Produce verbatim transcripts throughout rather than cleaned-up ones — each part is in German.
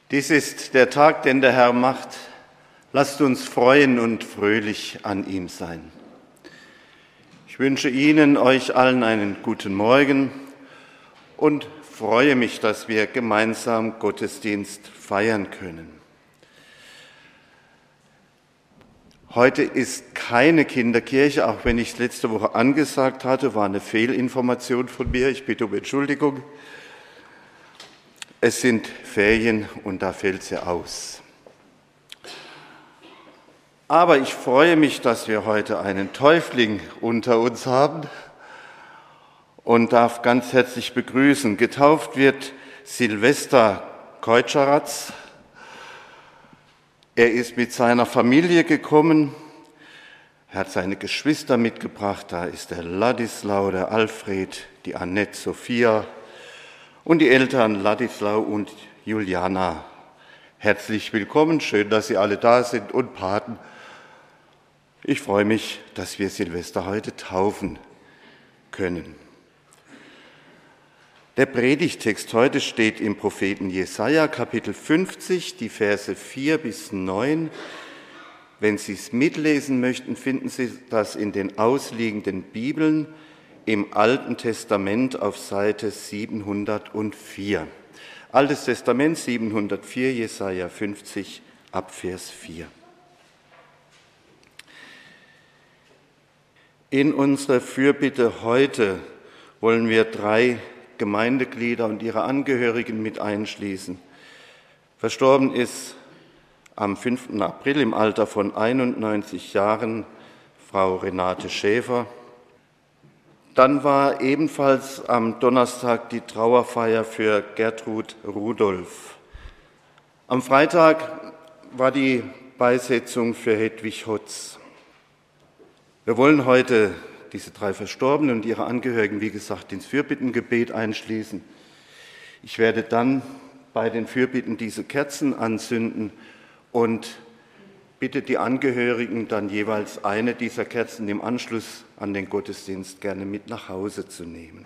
Dies ist der Tag, den der Herr macht. Lasst uns freuen und fröhlich an ihm sein. Ich wünsche Ihnen, euch allen einen guten Morgen und freue mich, dass wir gemeinsam Gottesdienst feiern können. Heute ist keine Kinderkirche, auch wenn ich es letzte Woche angesagt hatte, war eine Fehlinformation von mir. Ich bitte um Entschuldigung. Es sind Ferien und da fällt sie aus. Aber ich freue mich, dass wir heute einen Täufling unter uns haben und darf ganz herzlich begrüßen. Getauft wird Silvester Keutscheratz. Er ist mit seiner Familie gekommen, er hat seine Geschwister mitgebracht, da ist der Ladislau, der Alfred, die Annette, Sophia und die Eltern Ladislau und Juliana. Herzlich willkommen, schön, dass Sie alle da sind und Paten. Ich freue mich, dass wir Silvester heute taufen können. Der Predigtext heute steht im Propheten Jesaja, Kapitel fünfzig, die Verse vier bis neun. Wenn Sie es mitlesen möchten, finden Sie das in den ausliegenden Bibeln im Alten Testament auf Seite siebenhundertvier. Altes Testament siebenhundertvier, Jesaja fünfzig, ab Vers vier. In unserer Fürbitte heute wollen wir drei Gemeindeglieder und ihre Angehörigen mit einschließen. Verstorben ist am fünften April im Alter von einundneunzig Jahren Frau Renate Schäfer. Dann war ebenfalls am Donnerstag die Trauerfeier für Gertrud Rudolph. Am Freitag war die Beisetzung für Hedwig Hotz. Wir wollen heute diese drei Verstorbenen und ihre Angehörigen, wie gesagt, ins Fürbittengebet einschließen. Ich werde dann bei den Fürbitten diese Kerzen anzünden und bitte die Angehörigen dann jeweils eine dieser Kerzen im Anschluss an den Gottesdienst gerne mit nach Hause zu nehmen.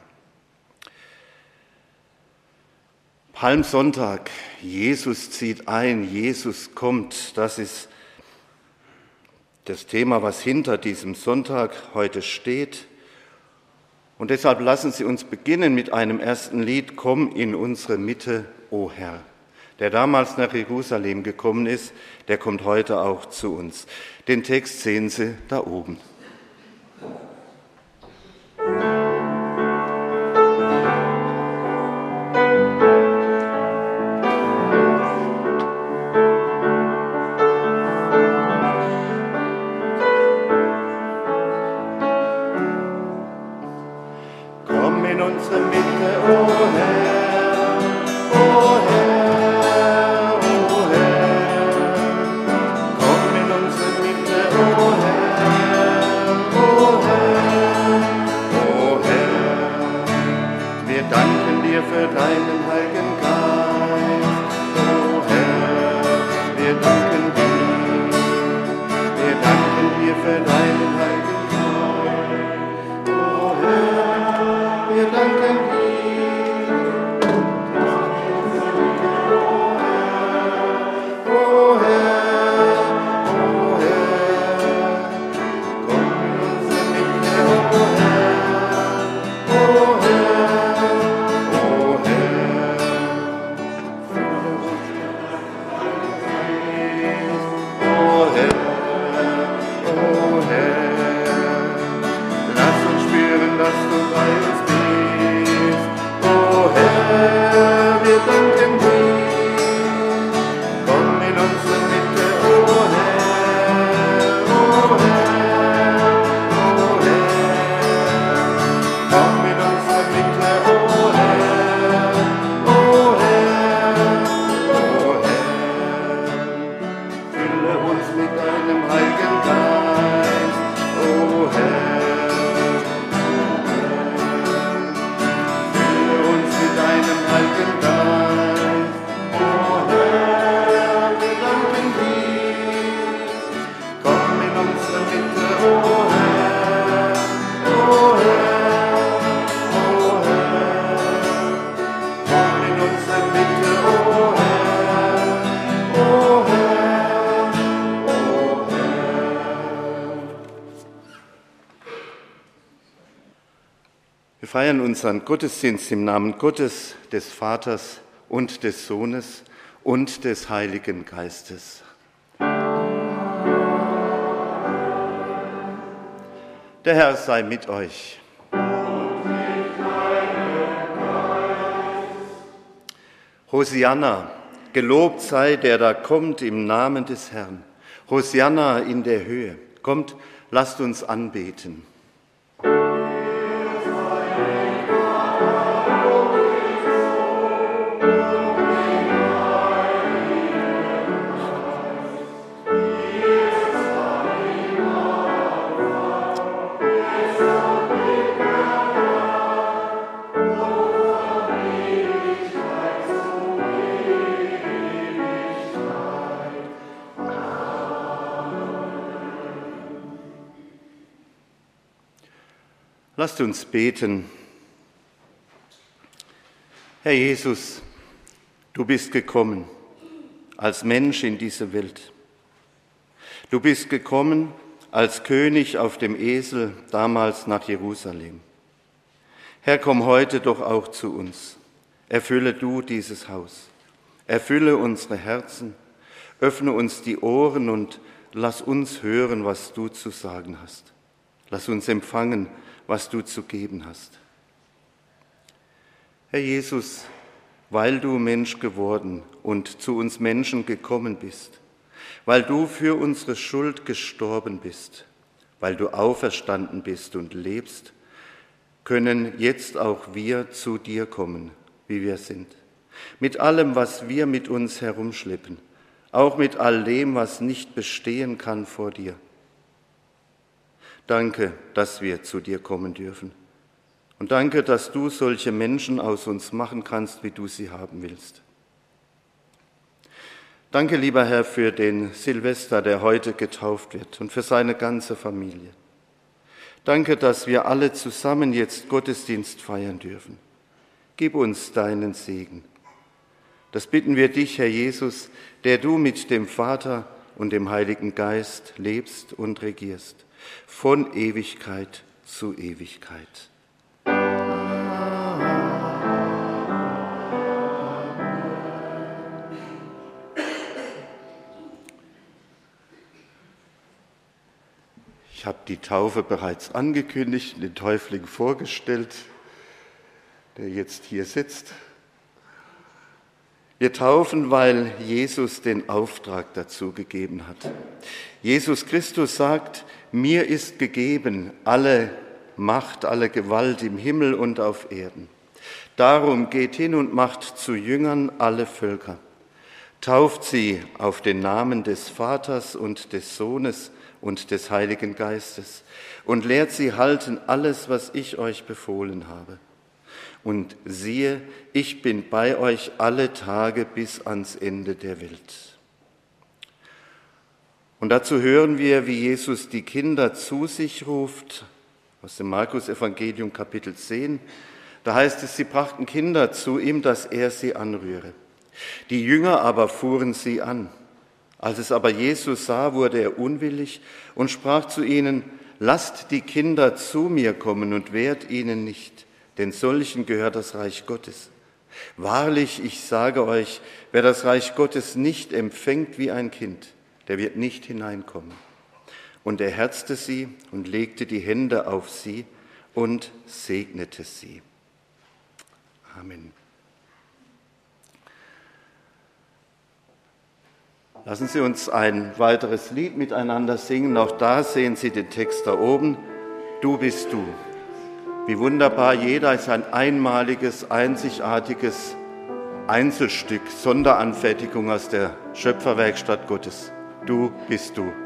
Palmsonntag, Jesus zieht ein, Jesus kommt, das ist das Thema, was hinter diesem Sonntag heute steht. Und deshalb lassen Sie uns beginnen mit einem ersten Lied, Komm in unsere Mitte, o Herr. Der damals nach Jerusalem gekommen ist, der kommt heute auch zu uns. Den Text sehen Sie da oben. Herr, feiern unseren Gottesdienst im Namen Gottes, des Vaters und des Sohnes und des Heiligen Geistes. Der Herr sei mit euch. Und mit deinem Geist. Hosianna, gelobt sei der da kommt im Namen des Herrn. Hosianna in der Höhe. Kommt, lasst uns anbeten. Lasst uns beten. Herr Jesus, du bist gekommen als Mensch in diese Welt. Du bist gekommen als König auf dem Esel damals nach Jerusalem. Herr, komm heute doch auch zu uns. Erfülle du dieses Haus. Erfülle unsere Herzen. Öffne uns die Ohren und lass uns hören, was du zu sagen hast. Lass uns empfangen, was du zu geben hast. Herr Jesus, weil du Mensch geworden und zu uns Menschen gekommen bist, weil du für unsere Schuld gestorben bist, weil du auferstanden bist und lebst, können jetzt auch wir zu dir kommen, wie wir sind. Mit allem, was wir mit uns herumschleppen, auch mit all dem, was nicht bestehen kann vor dir. Danke, dass wir zu dir kommen dürfen. Und danke, dass du solche Menschen aus uns machen kannst, wie du sie haben willst. Danke, lieber Herr, für den Silvester, der heute getauft wird und für seine ganze Familie. Danke, dass wir alle zusammen jetzt Gottesdienst feiern dürfen. Gib uns deinen Segen. Das bitten wir dich, Herr Jesus, der du mit dem Vater und dem Heiligen Geist lebst und regierst. Von Ewigkeit zu Ewigkeit. Ich habe die Taufe bereits angekündigt, den Täufling vorgestellt, der jetzt hier sitzt. Wir taufen, weil Jesus den Auftrag dazu gegeben hat. Jesus Christus sagt, mir ist gegeben alle Macht, alle Gewalt im Himmel und auf Erden. Darum geht hin und macht zu Jüngern alle Völker. Tauft sie auf den Namen des Vaters und des Sohnes und des Heiligen Geistes und lehrt sie halten alles, was ich euch befohlen habe. Und siehe, ich bin bei euch alle Tage bis ans Ende der Welt. Und dazu hören wir, wie Jesus die Kinder zu sich ruft, aus dem Markus-Evangelium Kapitel zehn. Da heißt es, sie brachten Kinder zu ihm, dass er sie anrühre. Die Jünger aber fuhren sie an. Als es aber Jesus sah, wurde er unwillig und sprach zu ihnen, lasst die Kinder zu mir kommen und wehrt ihnen nicht, denn solchen gehört das Reich Gottes. Wahrlich, ich sage euch, wer das Reich Gottes nicht empfängt wie ein Kind, der wird nicht hineinkommen. Und er herzte sie und legte die Hände auf sie und segnete sie. Amen. Lassen Sie uns ein weiteres Lied miteinander singen. Auch da sehen Sie den Text da oben. Du bist du. Wie wunderbar, jeder ist ein einmaliges, einzigartiges Einzelstück, Sonderanfertigung aus der Schöpferwerkstatt Gottes. Du bist du.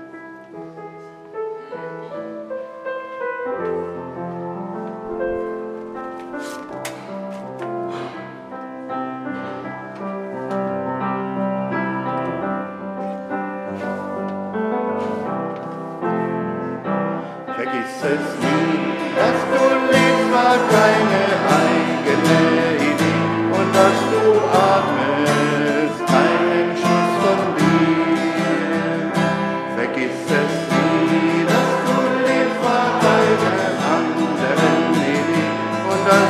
Vergiss es nie, dass du lebst, war keine eigene Idee und dass du atmest, keinen Schuss von dir. Vergiss es nie, dass du lebst, war keine andere Idee und dass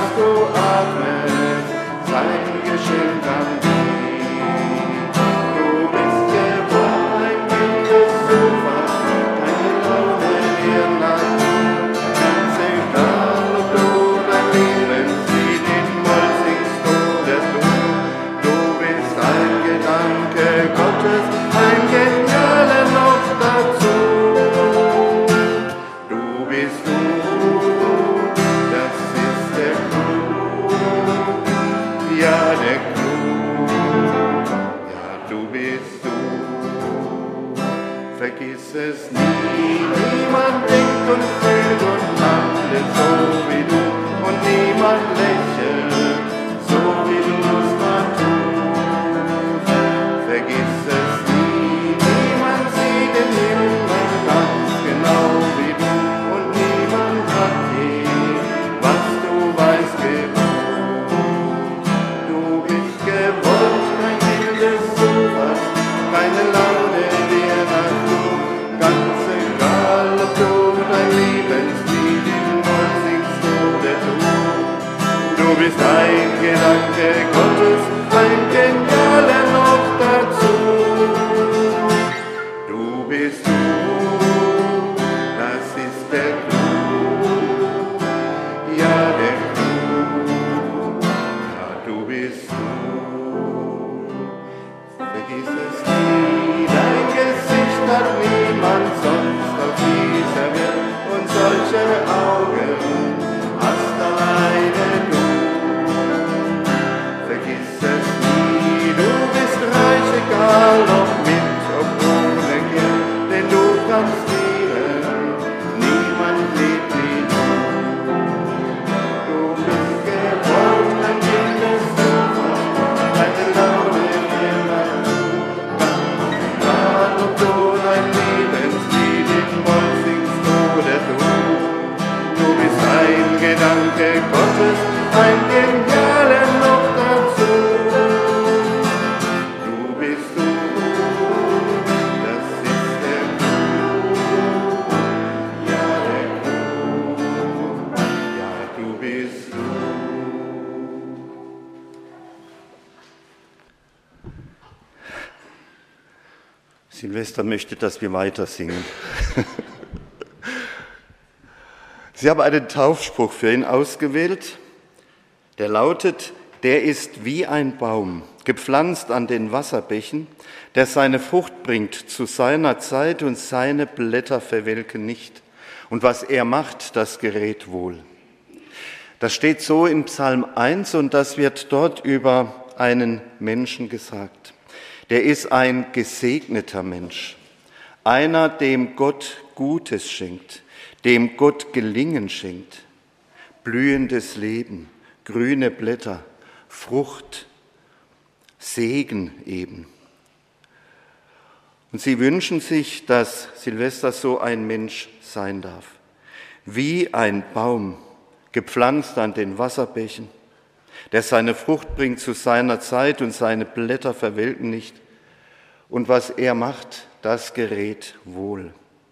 Gottes, ein genialer noch dazu. Du bist du, das ist der Clou, ja der Clou, ja du bist du. Vergiss es nie, niemand denkt und fühlt und handelt so wie du und niemand lächelt so wie du es mal tust. Vergiss es nie, niemand sieht den Himmel ganz genau wie du und niemand hat je, was du weißt, gewusst. Du bist gewollt, kein wildes Zufall, keine Laune der Natur, ganz egal, ob du dein Lebenslied in Moll singst oder du. Du bist ein Gedanke Gottes, ein genialer noch dazu. Du bist du, das ist der Clou, ja der Clou, ja du bist du. Vergiss es nie, dein Gesicht hat niemand sonst auf dieser Welt und solche Augen hast alleine du. Vergiss es nie, du bist reich, egal ob mit, ob ohne Geld, denn du kannst lieben, niemand lebt wie du. Du bist gewollt, ein wildes Zufall, deine Laune der Natur, ganz egal, ob du dein Lebenslied in Moll singst oder du. Du bist ein Gedanke Gottes, ein genialer noch dazu. Du bist du, das ist der Clou, ja der Clou, ja du bist du. Silvester möchte, dass wir weiter singen. Sie haben einen Taufspruch für ihn ausgewählt, der lautet: Der ist wie ein Baum, gepflanzt an den Wasserbächen, der seine Frucht bringt zu seiner Zeit und seine Blätter verwelken nicht. Und was er macht, das gerät wohl. Das steht so in Psalm eins und das wird dort über einen Menschen gesagt. Der ist ein gesegneter Mensch, einer, dem Gott Gutes schenkt, dem Gott Gelingen schenkt, blühendes Leben, grüne Blätter, Frucht, Segen eben. Und sie wünschen sich, dass Silvester so ein Mensch sein darf, wie ein Baum, gepflanzt an den Wasserbächen, der seine Frucht bringt zu seiner Zeit und seine Blätter verwelken nicht. Und was er macht, das gerät wohl.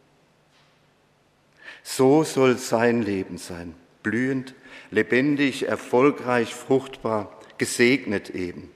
So soll sein Leben sein, blühend, lebendig, erfolgreich, fruchtbar, gesegnet eben.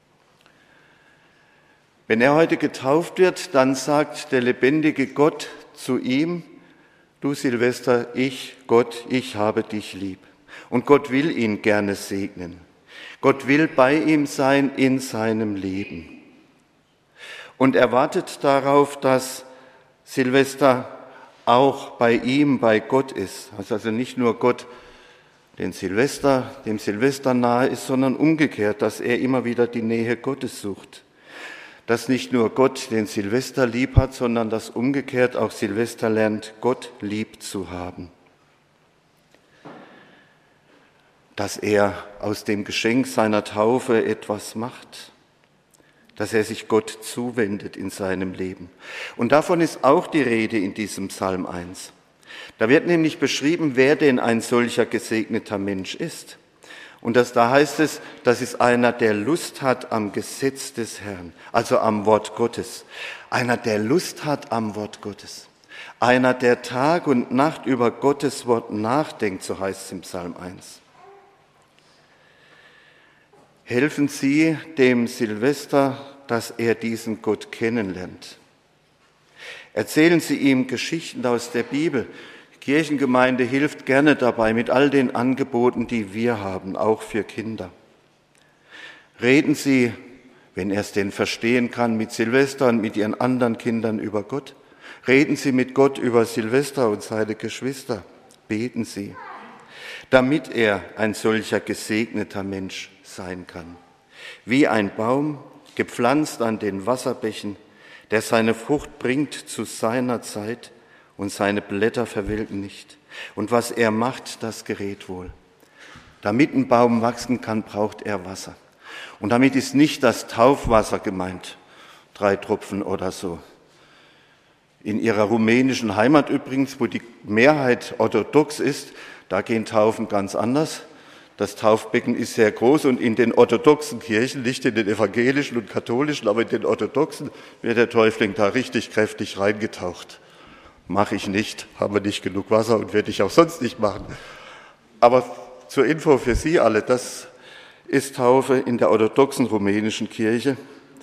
Wenn er heute getauft wird, dann sagt der lebendige Gott zu ihm: Du Silvester, ich, Gott, ich habe dich lieb. Und Gott will ihn gerne segnen. Gott will bei ihm sein in seinem Leben. Und er wartet darauf, dass Silvester auch bei ihm, bei Gott ist. Also nicht nur Gott den Silvester, dem Silvester nahe ist, sondern umgekehrt, dass er immer wieder die Nähe Gottes sucht. Dass nicht nur Gott den Silvester lieb hat, sondern dass umgekehrt auch Silvester lernt, Gott lieb zu haben. Dass er aus dem Geschenk seiner Taufe etwas macht, dass er sich Gott zuwendet in seinem Leben. Und davon ist auch die Rede in diesem Psalm eins. Da wird nämlich beschrieben, wer denn ein solcher gesegneter Mensch ist. Und das, da heißt es, das ist einer, der Lust hat am Gesetz des Herrn, also am Wort Gottes. Einer, der Lust hat am Wort Gottes. Einer, der Tag und Nacht über Gottes Wort nachdenkt, so heißt es im Psalm eins. Helfen Sie dem Silvester, dass er diesen Gott kennenlernt. Erzählen Sie ihm Geschichten aus der Bibel. Die Kirchengemeinde hilft gerne dabei mit all den Angeboten, die wir haben, auch für Kinder. Reden Sie, wenn er es denn verstehen kann, mit Silvester und mit ihren anderen Kindern über Gott. Reden Sie mit Gott über Silvester und seine Geschwister. Beten Sie, damit er ein solcher gesegneter Mensch sein kann. Wie ein Baum, gepflanzt an den Wasserbächen, der seine Frucht bringt zu seiner Zeit und seine Blätter verwelken nicht. Und was er macht, das gerät wohl. Damit ein Baum wachsen kann, braucht er Wasser. Und damit ist nicht das Taufwasser gemeint, drei Tropfen oder so. In ihrer rumänischen Heimat übrigens, wo die Mehrheit orthodox ist, da gehen Taufen ganz anders. Das Taufbecken ist sehr groß und in den orthodoxen Kirchen, nicht in den evangelischen und katholischen, aber in den orthodoxen wird der Täufling da richtig kräftig reingetaucht. Mache ich nicht, haben wir nicht genug Wasser und werde ich auch sonst nicht machen. Aber zur Info für Sie alle, das ist Taufe in der orthodoxen rumänischen Kirche.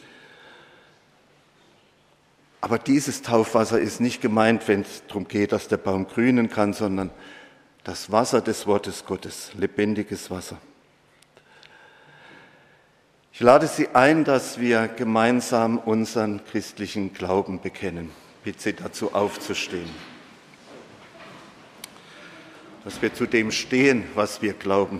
Aber dieses Taufwasser ist nicht gemeint, wenn es darum geht, dass der Baum grünen kann, sondern das Wasser des Wortes Gottes, lebendiges Wasser. Ich lade Sie ein, dass wir gemeinsam unseren christlichen Glauben bekennen. Ich bitte Sie dazu aufzustehen. Dass wir zu dem stehen, was wir glauben.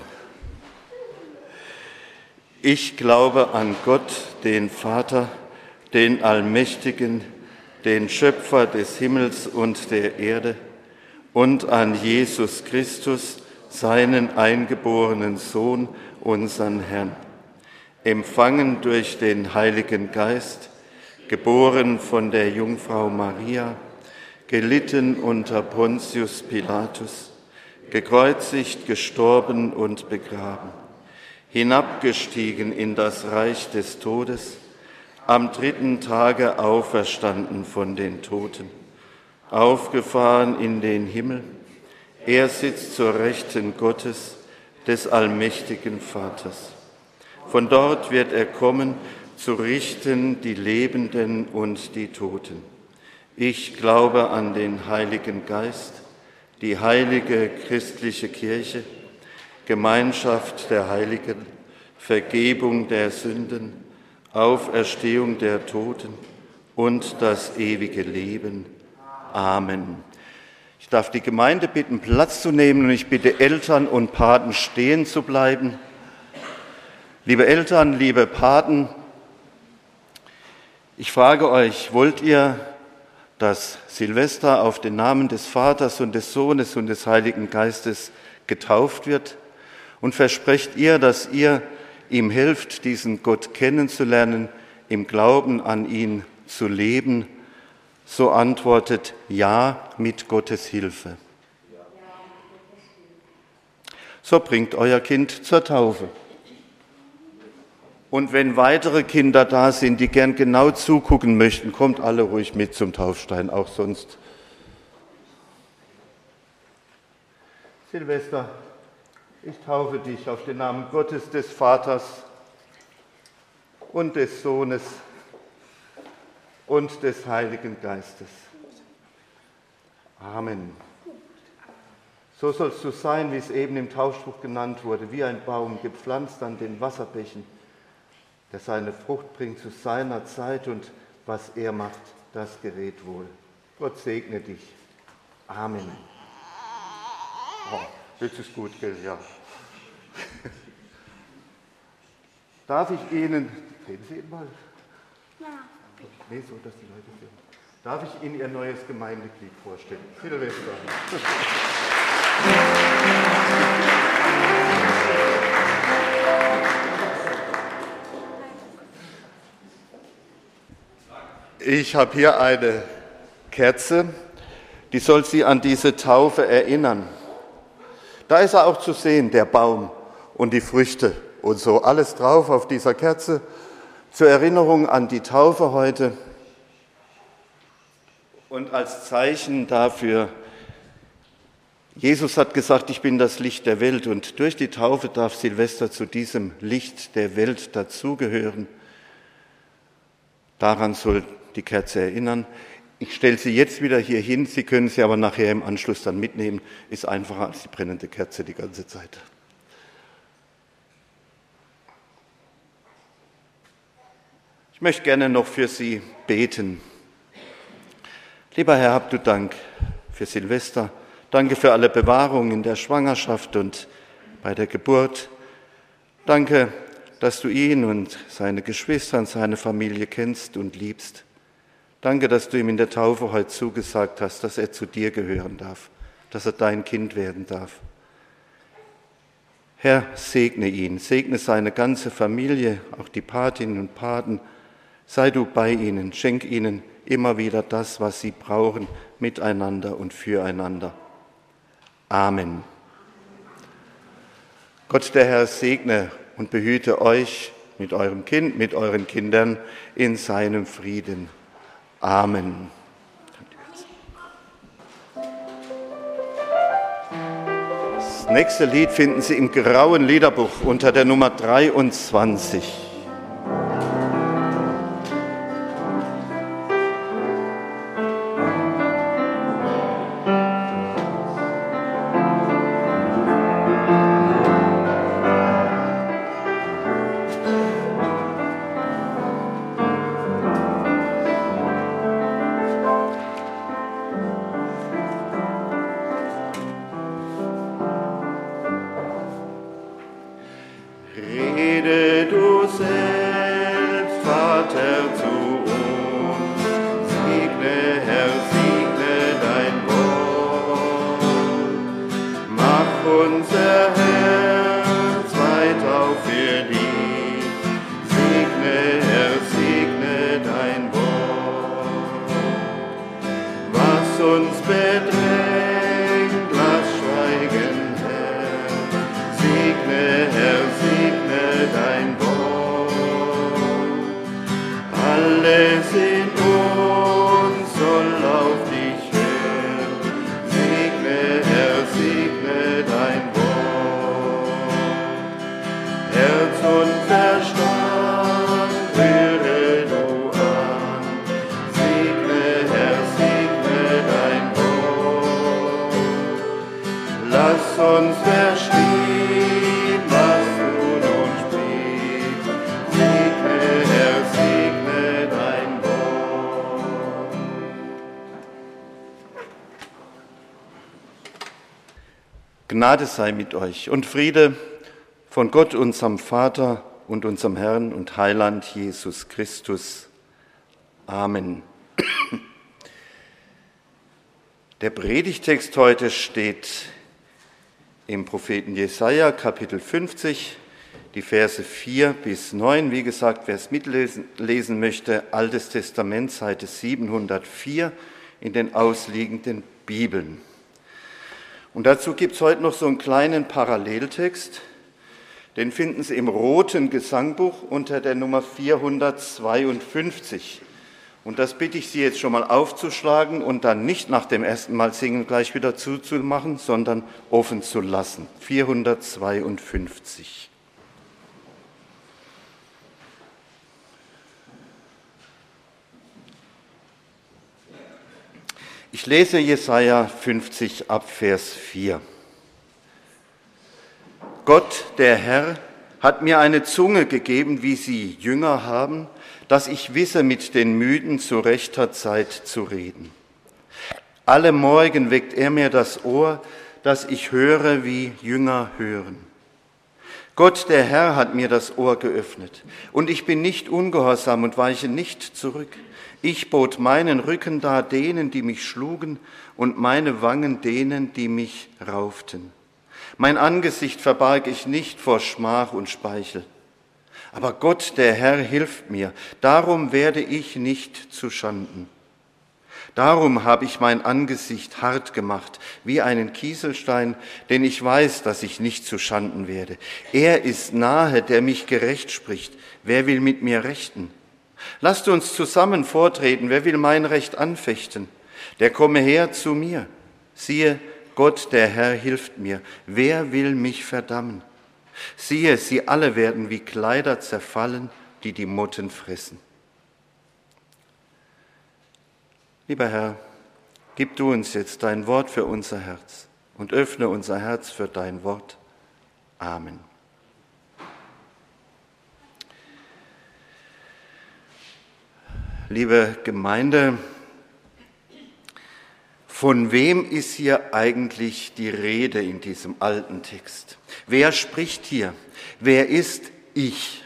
Ich glaube an Gott, den Vater, den Allmächtigen, den Schöpfer des Himmels und der Erde, und an Jesus Christus, seinen eingeborenen Sohn, unseren Herrn, empfangen durch den Heiligen Geist, geboren von der Jungfrau Maria, gelitten unter Pontius Pilatus, gekreuzigt, gestorben und begraben, hinabgestiegen in das Reich des Todes, am dritten Tage auferstanden von den Toten, aufgefahren in den Himmel, er sitzt zur Rechten Gottes, des allmächtigen Vaters. Von dort wird er kommen, zu richten die Lebenden und die Toten. Ich glaube an den Heiligen Geist, die heilige christliche Kirche, Gemeinschaft der Heiligen, Vergebung der Sünden, Auferstehung der Toten und das ewige Leben. Amen. Ich darf die Gemeinde bitten, Platz zu nehmen, und ich bitte Eltern und Paten stehen zu bleiben. Liebe Eltern, liebe Paten, ich frage euch, wollt ihr, dass Silvester auf den Namen des Vaters und des Sohnes und des Heiligen Geistes getauft wird? Und versprecht ihr, dass ihr ihm helft, diesen Gott kennenzulernen, im Glauben an ihn zu leben? So antwortet ja mit Gottes Hilfe. So bringt euer Kind zur Taufe. Und wenn weitere Kinder da sind, die gern genau zugucken möchten, kommt alle ruhig mit zum Taufstein, auch sonst. Silvester, ich taufe dich auf den Namen Gottes, des Vaters und des Sohnes und des Heiligen Geistes. Amen. So sollst du sein, wie es eben im Taufspruch genannt wurde, wie ein Baum gepflanzt an den Wasserbächen, der seine Frucht bringt zu seiner Zeit, und was er macht, das gerät wohl. Gott segne dich. Amen. Oh, jetzt ist gut, gell? Ja. Darf ich Ihnen, reden Sie eben mal? Ja. Nee, so, dass die Leute sehen. Darf ich Ihnen Ihr neues Gemeindeglied vorstellen? Silvester. Ich habe hier eine Kerze, die soll Sie an diese Taufe erinnern. Da ist er auch zu sehen, der Baum und die Früchte und so, alles drauf auf dieser Kerze, zur Erinnerung an die Taufe heute und als Zeichen dafür, Jesus hat gesagt, ich bin das Licht der Welt, und durch die Taufe darf Silvester zu diesem Licht der Welt dazugehören. Daran soll die Kerze erinnern. Ich stelle sie jetzt wieder hier hin, Sie können sie aber nachher im Anschluss dann mitnehmen. Ist einfacher als die brennende Kerze die ganze Zeit. Ich möchte gerne noch für Sie beten. Lieber Herr, hab du Dank für Silvester. Danke für alle Bewahrungen in der Schwangerschaft und bei der Geburt. Danke, dass du ihn und seine Geschwister und seine Familie kennst und liebst. Danke, dass du ihm in der Taufe heute zugesagt hast, dass er zu dir gehören darf, dass er dein Kind werden darf. Herr, segne ihn, segne seine ganze Familie, auch die Patinnen und Paten. Sei du bei ihnen, schenk ihnen immer wieder das, was sie brauchen, miteinander und füreinander. Amen. Gott, der Herr, segne und behüte euch mit eurem Kind, mit euren Kindern in seinem Frieden. Amen. Das nächste Lied finden Sie im grauen Liederbuch unter der Nummer dreiundzwanzig. Gnade sei mit euch und Friede von Gott, unserem Vater und unserem Herrn und Heiland Jesus Christus. Amen. Der Predigtext heute steht im Propheten Jesaja, Kapitel fünfzig, die Verse vier bis neun. Wie gesagt, wer es mitlesen lesen möchte, Altes Testament, Seite siebenhundertvier in den ausliegenden Bibeln. Und dazu gibt es heute noch so einen kleinen Paralleltext, den finden Sie im roten Gesangbuch unter der Nummer vierhundertzweiundfünfzig. Und das bitte ich Sie jetzt schon mal aufzuschlagen und dann nicht nach dem ersten Mal singen gleich wieder zuzumachen, sondern offen zu lassen. vierhundertzweiundfünfzig. Ich lese Jesaja fünfzig ab Vers vier. Gott, der Herr, hat mir eine Zunge gegeben, wie sie Jünger haben, dass ich wisse, mit den Müden zu rechter Zeit zu reden. Alle Morgen weckt er mir das Ohr, dass ich höre, wie Jünger hören. Gott, der Herr, hat mir das Ohr geöffnet, und ich bin nicht ungehorsam und weiche nicht zurück. Ich bot meinen Rücken dar denen, die mich schlugen, und meine Wangen denen, die mich rauften. Mein Angesicht verbarg ich nicht vor Schmach und Speichel. Aber Gott, der Herr, hilft mir, darum werde ich nicht zu Schanden. Darum habe ich mein Angesicht hart gemacht, wie einen Kieselstein, denn ich weiß, dass ich nicht zu Schanden werde. Er ist nahe, der mich gerecht spricht. Wer will mit mir rechten? Lasst uns zusammen vortreten, wer will mein Recht anfechten? Der komme her zu mir. Siehe, Gott, der Herr, hilft mir. Wer will mich verdammen? Siehe, sie alle werden wie Kleider zerfallen, die die Motten fressen. Lieber Herr, gib du uns jetzt dein Wort für unser Herz und öffne unser Herz für dein Wort. Amen. Liebe Gemeinde, von wem ist hier eigentlich die Rede in diesem alten Text? Wer spricht hier? Wer ist ich?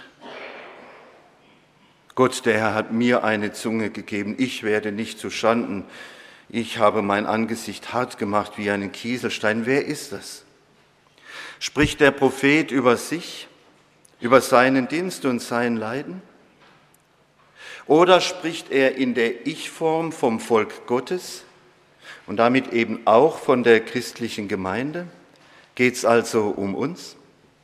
Gott, der Herr, hat mir eine Zunge gegeben, ich werde nicht zu Schanden. Ich habe mein Angesicht hart gemacht wie einen Kieselstein. Wer ist das? Spricht der Prophet über sich, über seinen Dienst und sein Leiden? Oder spricht er in der Ich-Form vom Volk Gottes und damit eben auch von der christlichen Gemeinde? Geht es also um uns?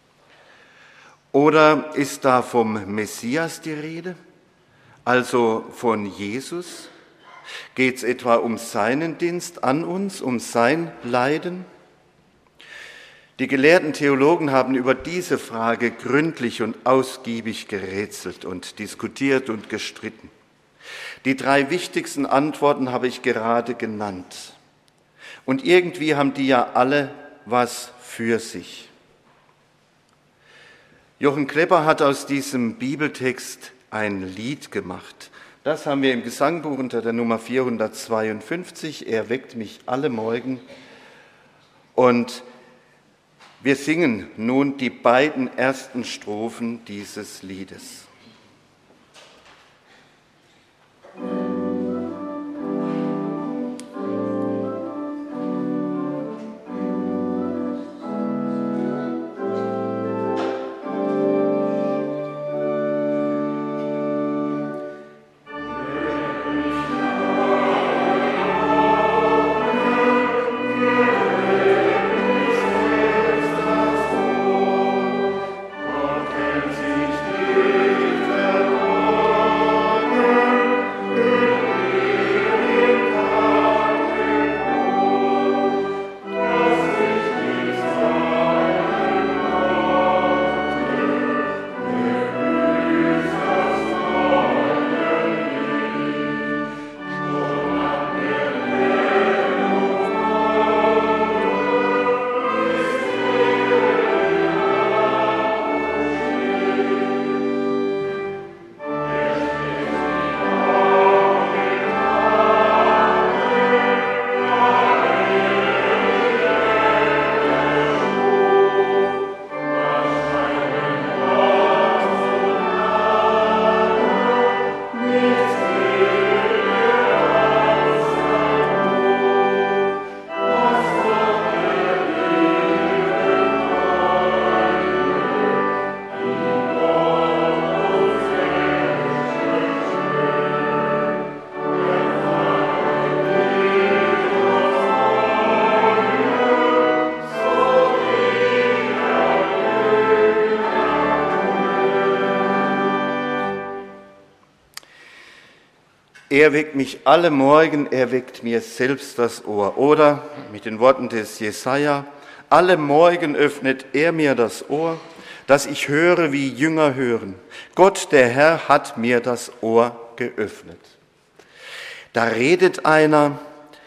Oder ist da vom Messias die Rede, also von Jesus? Geht es etwa um seinen Dienst an uns, um sein Leiden? Die gelehrten Theologen haben über diese Frage gründlich und ausgiebig gerätselt und diskutiert und gestritten. Die drei wichtigsten Antworten habe ich gerade genannt. Und irgendwie haben die ja alle was für sich. Jochen Klepper hat aus diesem Bibeltext ein Lied gemacht. Das haben wir im Gesangbuch unter der Nummer vierhundertzweiundfünfzig. Er weckt mich alle Morgen. Und wir singen nun die beiden ersten Strophen dieses Liedes. Er weckt mich alle Morgen, er weckt mir selbst das Ohr. Oder mit den Worten des Jesaja: Alle Morgen öffnet er mir das Ohr, dass ich höre, wie Jünger hören. Gott, der Herr, hat mir das Ohr geöffnet. Da redet einer,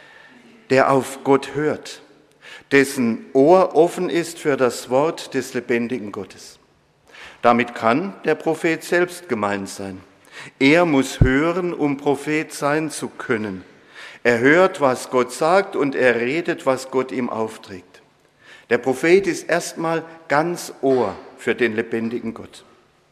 der auf Gott hört, dessen Ohr offen ist für das Wort des lebendigen Gottes. Damit kann der Prophet selbst gemeint sein. Er muss hören, um Prophet sein zu können. Er hört, was Gott sagt, und er redet, was Gott ihm aufträgt. Der Prophet ist erstmal ganz Ohr für den lebendigen Gott.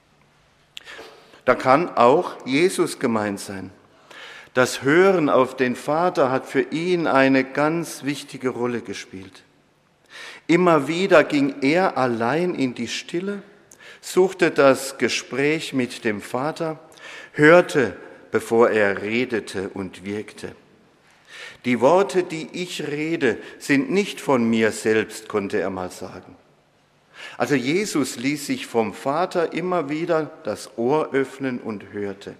Da kann auch Jesus gemeint sein. Das Hören auf den Vater hat für ihn eine ganz wichtige Rolle gespielt. Immer wieder ging er allein in die Stille, suchte das Gespräch mit dem Vater, hörte, bevor er redete und wirkte. Die Worte, die ich rede, sind nicht von mir selbst, konnte er mal sagen. Also Jesus ließ sich vom Vater immer wieder das Ohr öffnen und hörte.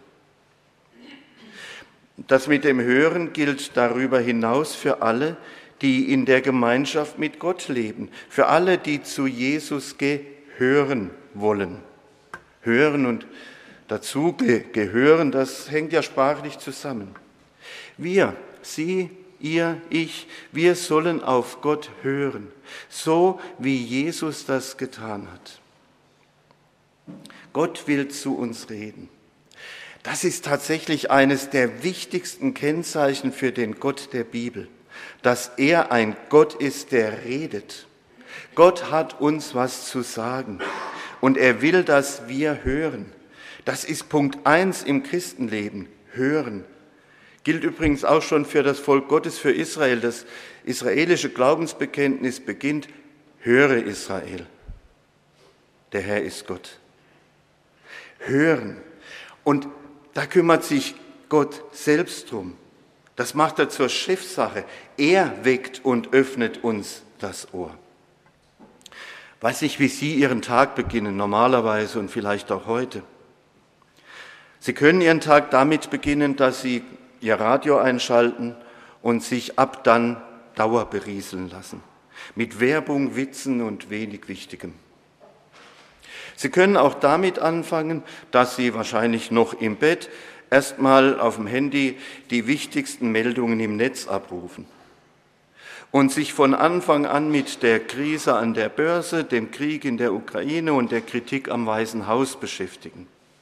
Das mit dem Hören gilt darüber hinaus für alle, die in der Gemeinschaft mit Gott leben, für alle, die zu Jesus gehören wollen. Hören und dazu gehören, das hängt ja sprachlich zusammen. Wir, Sie, ihr, ich, wir sollen auf Gott hören, so wie Jesus das getan hat. Gott will zu uns reden. Das ist tatsächlich eines der wichtigsten Kennzeichen für den Gott der Bibel, dass er ein Gott ist, der redet. Gott hat uns was zu sagen und er will, dass wir hören. Das ist Punkt eins im Christenleben, hören. Gilt übrigens auch schon für das Volk Gottes, für Israel. Das israelische Glaubensbekenntnis beginnt: Höre Israel, der Herr ist Gott. Hören. Und da kümmert sich Gott selbst drum. Das macht er zur Chefsache. Er weckt und öffnet uns das Ohr. Weiß nicht, wie Sie Ihren Tag beginnen, normalerweise und vielleicht auch heute. Sie können Ihren Tag damit beginnen, dass Sie Ihr Radio einschalten und sich ab dann dauerberieseln lassen. Mit Werbung, Witzen und wenig Wichtigem. Sie können auch damit anfangen, dass Sie wahrscheinlich noch im Bett erstmal auf dem Handy die wichtigsten Meldungen im Netz abrufen und sich von Anfang an mit der Krise an der Börse, dem Krieg in der Ukraine und der Kritik am Weißen Haus beschäftigen.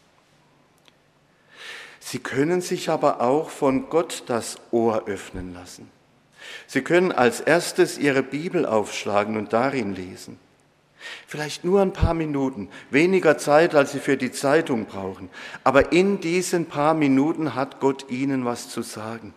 Sie können sich aber auch von Gott das Ohr öffnen lassen. Sie können als erstes Ihre Bibel aufschlagen und darin lesen. Vielleicht nur ein paar Minuten, weniger Zeit, als Sie für die Zeitung brauchen. Aber in diesen paar Minuten hat Gott Ihnen was zu sagen.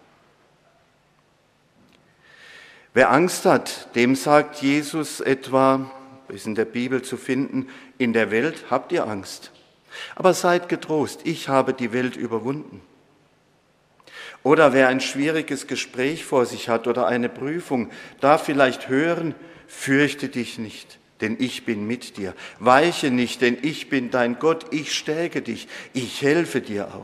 Wer Angst hat, dem sagt Jesus etwa, ist in der Bibel zu finden, in der Welt habt ihr Angst. Aber seid getrost, ich habe die Welt überwunden. Oder wer ein schwieriges Gespräch vor sich hat oder eine Prüfung, darf vielleicht hören: Fürchte dich nicht, denn ich bin mit dir. Weiche nicht, denn ich bin dein Gott, ich stärke dich, ich helfe dir auch.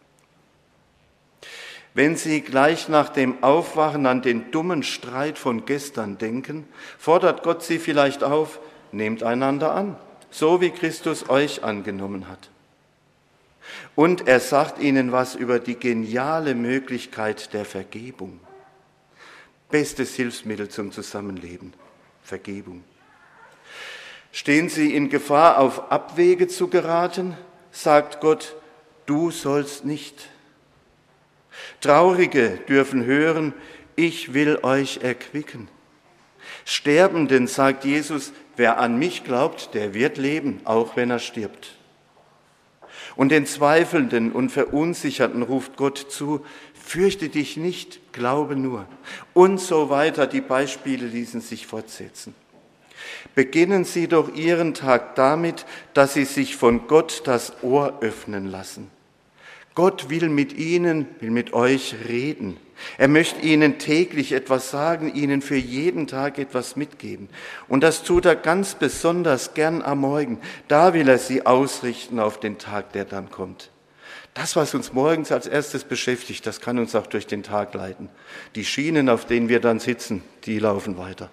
Wenn Sie gleich nach dem Aufwachen an den dummen Streit von gestern denken, fordert Gott Sie vielleicht auf: Nehmt einander an, so wie Christus euch angenommen hat. Und er sagt Ihnen was über die geniale Möglichkeit der Vergebung. Bestes Hilfsmittel zum Zusammenleben, Vergebung. Stehen Sie in Gefahr, auf Abwege zu geraten, sagt Gott: Du sollst nicht. Traurige dürfen hören: Ich will euch erquicken. Sterbenden sagt Jesus: Wer an mich glaubt, der wird leben, auch wenn er stirbt. Und den Zweifelnden und Verunsicherten ruft Gott zu: Fürchte dich nicht, glaube nur. Und so weiter, die Beispiele ließen sich fortsetzen. Beginnen Sie doch Ihren Tag damit, dass Sie sich von Gott das Ohr öffnen lassen. Gott will mit Ihnen, will mit euch reden. Er möchte Ihnen täglich etwas sagen, Ihnen für jeden Tag etwas mitgeben. Und das tut er ganz besonders gern am Morgen. Da will er Sie ausrichten auf den Tag, der dann kommt. Das, was uns morgens als erstes beschäftigt, das kann uns auch durch den Tag leiten. Die Schienen, auf denen wir dann sitzen, die laufen weiter.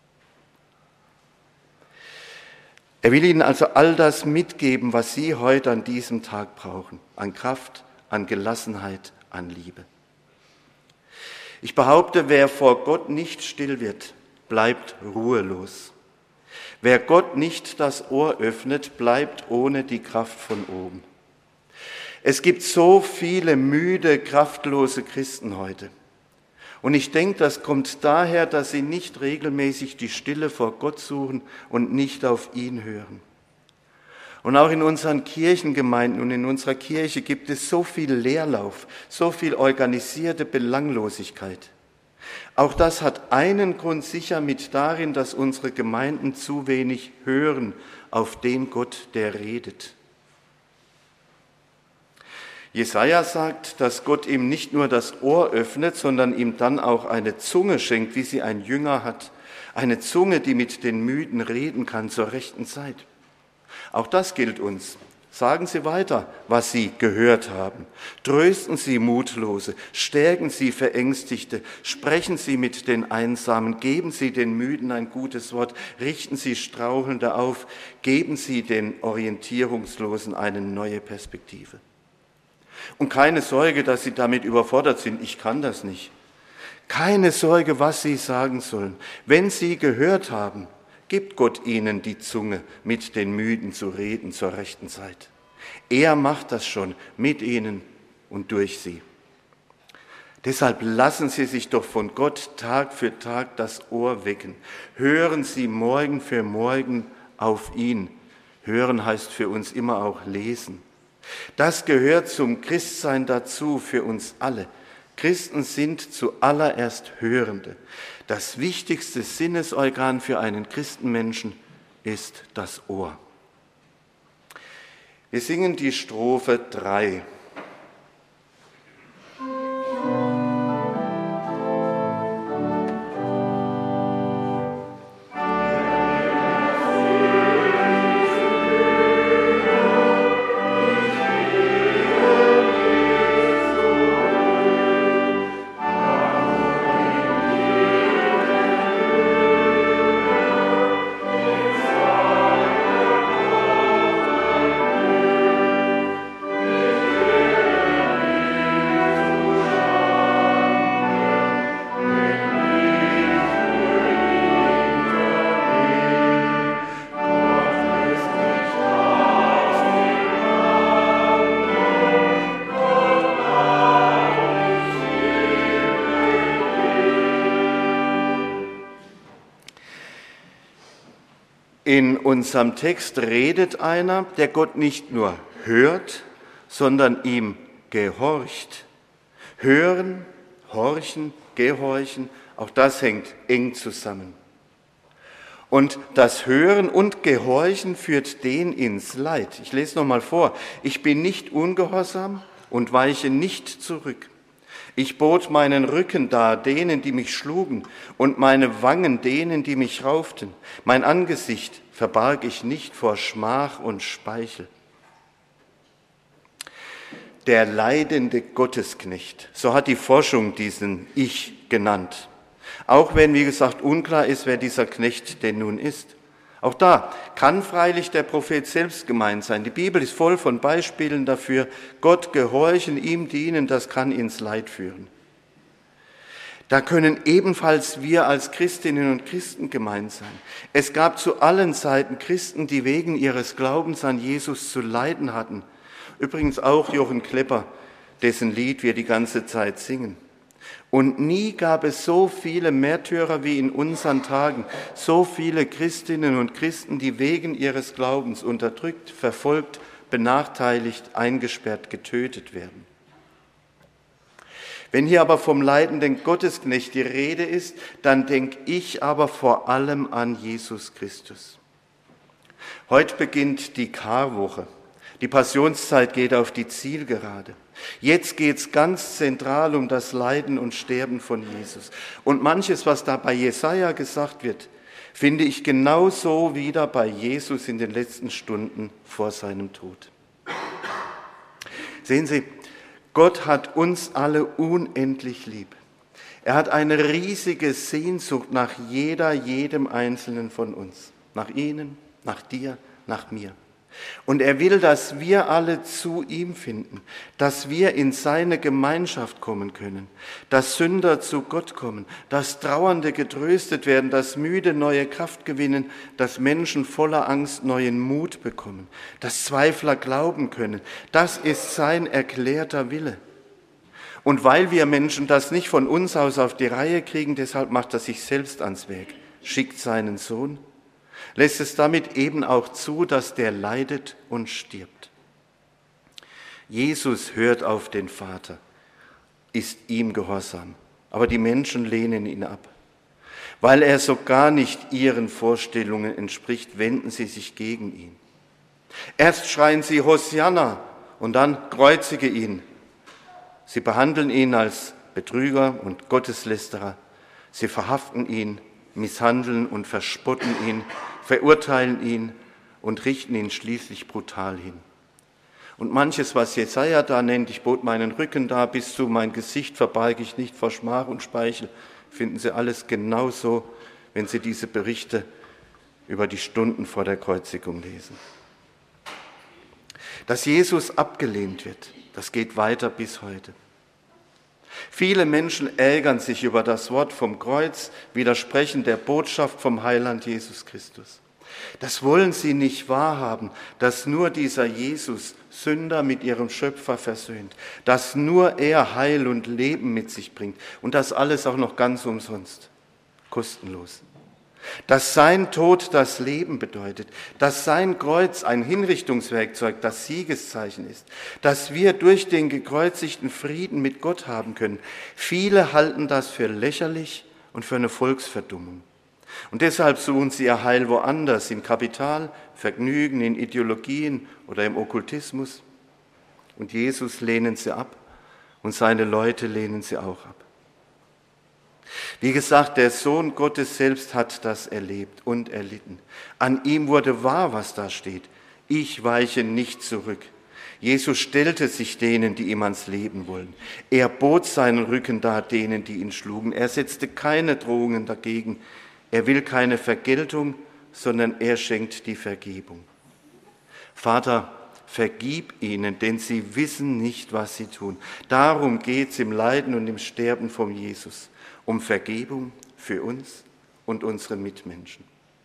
Er will Ihnen also all das mitgeben, was Sie heute an diesem Tag brauchen, an Kraft, an Gelassenheit, an Liebe. Ich behaupte, wer vor Gott nicht still wird, bleibt ruhelos. Wer Gott nicht das Ohr öffnet, bleibt ohne die Kraft von oben. Es gibt so viele müde, kraftlose Christen heute. Und ich denke, das kommt daher, dass sie nicht regelmäßig die Stille vor Gott suchen und nicht auf ihn hören. Und auch in unseren Kirchengemeinden und in unserer Kirche gibt es so viel Leerlauf, so viel organisierte Belanglosigkeit. Auch das hat einen Grund sicher mit darin, dass unsere Gemeinden zu wenig hören auf den Gott, der redet. Jesaja sagt, dass Gott ihm nicht nur das Ohr öffnet, sondern ihm dann auch eine Zunge schenkt, wie sie ein Jünger hat. Eine Zunge, die mit den Müden reden kann zur rechten Zeit. Auch das gilt uns. Sagen Sie weiter, was Sie gehört haben. Trösten Sie Mutlose, stärken Sie Verängstigte, sprechen Sie mit den Einsamen, geben Sie den Müden ein gutes Wort, richten Sie Strauchelnde auf, geben Sie den Orientierungslosen eine neue Perspektive. Und keine Sorge, dass Sie damit überfordert sind. Ich kann das nicht. Keine Sorge, was Sie sagen sollen. Wenn Sie gehört haben, gibt Gott Ihnen die Zunge, mit den Müden zu reden zur rechten Zeit. Er macht das schon mit ihnen und durch sie. Deshalb lassen Sie sich doch von Gott Tag für Tag das Ohr wecken. Hören Sie Morgen für Morgen auf ihn. Hören heißt für uns immer auch lesen. Das gehört zum Christsein dazu für uns alle. Christen sind zuallererst Hörende. Das wichtigste Sinnesorgan für einen Christenmenschen ist das Ohr. Wir singen die Strophe drei. In unserem Text redet einer, der Gott nicht nur hört, sondern ihm gehorcht. Hören, horchen, gehorchen, auch das hängt eng zusammen. Und das Hören und Gehorchen führt den ins Leid. Ich lese nochmal vor. Ich bin nicht ungehorsam und weiche nicht zurück. Ich bot meinen Rücken dar denen, die mich schlugen, und meine Wangen denen, die mich rauften. Mein Angesicht verbarg ich nicht vor Schmach und Speichel. Der leidende Gottesknecht, so hat die Forschung diesen Ich genannt. Auch wenn, wie gesagt, unklar ist, wer dieser Knecht denn nun ist. Auch da kann freilich der Prophet selbst gemeint sein. Die Bibel ist voll von Beispielen dafür. Gott gehorchen, ihm dienen, das kann ins Leid führen. Da können ebenfalls wir als Christinnen und Christen gemeint sein. Es gab zu allen Zeiten Christen, die wegen ihres Glaubens an Jesus zu leiden hatten. Übrigens auch Jochen Klepper, dessen Lied wir die ganze Zeit singen. Und nie gab es so viele Märtyrer wie in unseren Tagen, so viele Christinnen und Christen, die wegen ihres Glaubens unterdrückt, verfolgt, benachteiligt, eingesperrt, getötet werden. Wenn hier aber vom leidenden Gottesknecht die Rede ist, dann denke ich aber vor allem an Jesus Christus. Heute beginnt die Karwoche. Die Passionszeit geht auf die Zielgerade. Jetzt geht es ganz zentral um das Leiden und Sterben von Jesus. Und manches, was da bei Jesaja gesagt wird, finde ich genauso wieder bei Jesus in den letzten Stunden vor seinem Tod. Sehen Sie, Gott hat uns alle unendlich lieb. Er hat eine riesige Sehnsucht nach jeder, jedem Einzelnen von uns. Nach Ihnen, nach dir, nach mir. Und er will, dass wir alle zu ihm finden, dass wir in seine Gemeinschaft kommen können, dass Sünder zu Gott kommen, dass Trauernde getröstet werden, dass Müde neue Kraft gewinnen, dass Menschen voller Angst neuen Mut bekommen, dass Zweifler glauben können. Das ist sein erklärter Wille. Und weil wir Menschen das nicht von uns aus auf die Reihe kriegen, deshalb macht er sich selbst ans Werk, schickt seinen Sohn, lässt es damit eben auch zu, dass der leidet und stirbt. Jesus hört auf den Vater, ist ihm gehorsam, aber die Menschen lehnen ihn ab. Weil er so gar nicht ihren Vorstellungen entspricht, wenden sie sich gegen ihn. Erst schreien sie Hosianna und dann kreuzige ihn. Sie behandeln ihn als Betrüger und Gotteslästerer. Sie verhaften ihn, misshandeln und verspotten ihn, verurteilen ihn und richten ihn schließlich brutal hin. Und manches, was Jesaja da nennt, ich bot meinen Rücken dar, bis zu mein Gesicht verbarg ich nicht vor Schmach und Speichel, finden Sie alles genauso, wenn Sie diese Berichte über die Stunden vor der Kreuzigung lesen. Dass Jesus abgelehnt wird, das geht weiter bis heute. Viele Menschen ärgern sich über das Wort vom Kreuz, widersprechen der Botschaft vom Heiland Jesus Christus. Das wollen sie nicht wahrhaben, dass nur dieser Jesus Sünder mit ihrem Schöpfer versöhnt, dass nur er Heil und Leben mit sich bringt und das alles auch noch ganz umsonst, kostenlos. Dass sein Tod das Leben bedeutet, dass sein Kreuz ein Hinrichtungswerkzeug, das Siegeszeichen ist, dass wir durch den gekreuzigten Frieden mit Gott haben können. Viele halten das für lächerlich und für eine Volksverdummung. Und deshalb suchen sie ihr Heil woanders, im Kapital, Vergnügen, in Ideologien oder im Okkultismus. Und Jesus lehnen sie ab und seine Leute lehnen sie auch ab. Wie gesagt, der Sohn Gottes selbst hat das erlebt und erlitten. An ihm wurde wahr, was da steht. Ich weiche nicht zurück. Jesus stellte sich denen, die ihm ans Leben wollen. Er bot seinen Rücken dar denen, die ihn schlugen. Er setzte keine Drohungen dagegen. Er will keine Vergeltung, sondern er schenkt die Vergebung. Vater, vergib ihnen, denn sie wissen nicht, was sie tun. Darum geht es im Leiden und im Sterben von Jesus. Um Vergebung für uns und unsere Mitmenschen.